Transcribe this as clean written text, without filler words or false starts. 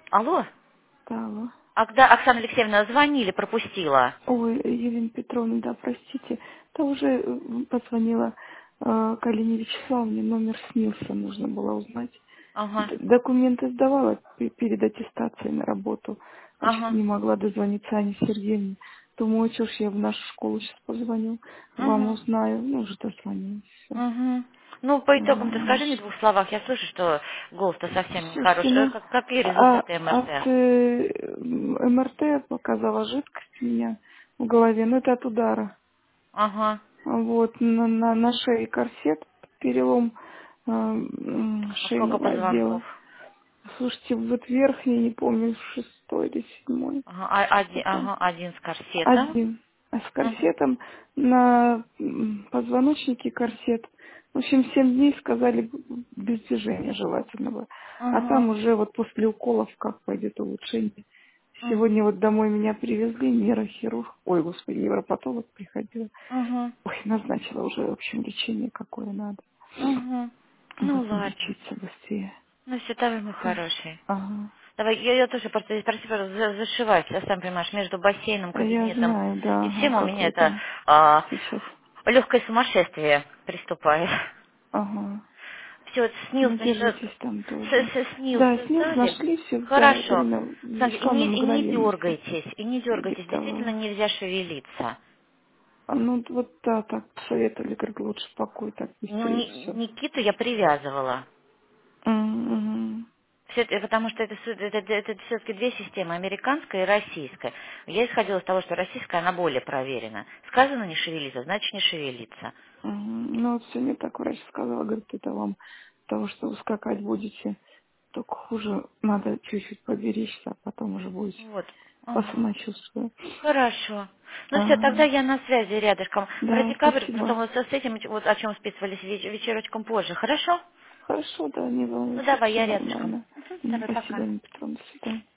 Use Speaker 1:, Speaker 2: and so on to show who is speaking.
Speaker 1: Алло?
Speaker 2: Да, алло.
Speaker 1: А когда Оксана Алексеевна звонили, пропустила.
Speaker 2: Ой, Елена Петровна, да, простите. Да уже позвонила к Алине Вячеславовне, номер снился, нужно было узнать.
Speaker 1: Ага,
Speaker 2: Документы сдавала перед аттестацией на работу, а что-то
Speaker 1: ага,
Speaker 2: не могла дозвониться Ане Сергеевне. Думаю, что ж я в нашу школу сейчас позвоню, вам
Speaker 1: угу,
Speaker 2: узнаю. Ну, уже дозвонилась, все.
Speaker 1: угу. Ну, по итогам-то скажи мне в двух словах. Я слышу, что голос-то совсем не хороший.
Speaker 2: Слушайте, ну,
Speaker 1: Какие результаты
Speaker 2: от
Speaker 1: МРТ?
Speaker 2: МРТ показала жидкость у меня в голове, но это от удара.
Speaker 1: Ага.
Speaker 2: Вот, на шее корсет, перелом
Speaker 1: А сколько
Speaker 2: шейного
Speaker 1: позвонков?
Speaker 2: отдела. Слушайте, вот верхний, не помню, шестой или седьмой.
Speaker 1: Ага,
Speaker 2: Потом
Speaker 1: один с корсетом.
Speaker 2: один. А с
Speaker 1: Угу,
Speaker 2: корсетом на позвоночнике корсет. В общем, 7 дней сказали без движения желательного. А там
Speaker 1: угу,
Speaker 2: уже вот после уколов как пойдет улучшение.
Speaker 1: угу,
Speaker 2: Сегодня вот домой меня привезли, нейрохирург, ой, господи, невропатолог приходила.
Speaker 1: угу,
Speaker 2: Ой, назначила уже, в общем, лечение какое надо.
Speaker 1: угу. Ну,
Speaker 2: Будем
Speaker 1: ладно.
Speaker 2: лечиться быстрее.
Speaker 1: Ну, все, давай, мой
Speaker 2: Хорошо.
Speaker 1: хороший.
Speaker 2: Ага.
Speaker 1: Давай, я тоже просто, прости, пожалуйста, зашиваюсь, а сам понимаешь, между бассейном,
Speaker 2: Я
Speaker 1: кабинетом
Speaker 2: знаю, да,
Speaker 1: и
Speaker 2: ага,
Speaker 1: всем у
Speaker 2: как
Speaker 1: меня
Speaker 2: вы
Speaker 1: это
Speaker 2: там сейчас.
Speaker 1: легкое сумасшествие приступает.
Speaker 2: Ага.
Speaker 1: Все, снилс,
Speaker 2: Ну,
Speaker 1: значит,
Speaker 2: держитесь там тоже.
Speaker 1: снилс
Speaker 2: Да, снилс
Speaker 1: создали.
Speaker 2: нашли, все, да,
Speaker 1: Хорошо.
Speaker 2: Ирина
Speaker 1: Смотри,
Speaker 2: Вячеславовна
Speaker 1: и не
Speaker 2: мгновенно все
Speaker 1: дергайтесь, и не дергайтесь, действительно
Speaker 2: продиктовала.
Speaker 1: нельзя шевелиться.
Speaker 2: А ну вот да, так посоветовали, говорит, лучше покой, так
Speaker 1: Ну,
Speaker 2: быстрее все.
Speaker 1: Никиту я привязывала. Потому что это все-таки две системы, американская и российская. Я исходила из того, что российская, она более проверена. Сказано не шевелиться, значит не шевелиться.
Speaker 2: Ну вот сегодня так врач сказала, говорит, это вам того, что вы скакать будете, только хуже, надо чуть-чуть поберечься, а потом уже будете
Speaker 1: Вот.
Speaker 2: по
Speaker 1: Ага.
Speaker 2: самочувствию.
Speaker 1: Хорошо. Ну все, тогда
Speaker 2: Ага.
Speaker 1: я на связи рядышком. Про
Speaker 2: Да,
Speaker 1: декабрь,
Speaker 2: спасибо.
Speaker 1: потом вот с этим, вот о чем списывались вечерочком позже. Хорошо?
Speaker 2: Хорошо, да, не
Speaker 1: Ну
Speaker 2: волнуйтесь,
Speaker 1: давай,
Speaker 2: все
Speaker 1: я рядышком.
Speaker 2: нормально.
Speaker 1: Давай,
Speaker 2: Спасибо,
Speaker 1: пока.
Speaker 2: Ирина Петровна, до свидания.